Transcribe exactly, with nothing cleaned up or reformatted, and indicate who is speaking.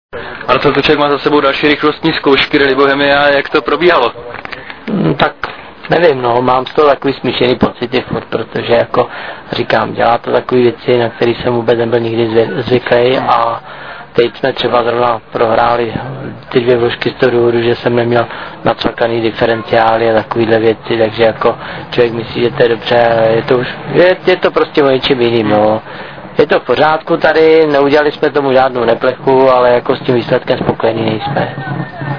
Speaker 1: Marcel Toček má za sebou další rychlostní zkoušky Rally Bohemia, jak to probíhalo?
Speaker 2: Hmm, tak nevím, no, mám z toho takový smíšený pocity furt, protože jako říkám, dělá to takové věci, na které jsem vůbec nebyl nikdy zvyklý a teď jsme třeba zrovna prohráli ty dvě vložky z toho důvodu, že jsem neměl nacvakaný diferenciály a takovýhle věci, takže jako člověk myslí, že to je dobře, je to už, je, je to prostě o něčem jiným, no. Je to v pořádku tady, neudělali jsme tomu žádnou neplechu, ale jako s tím výsledkem spokojení nejsme.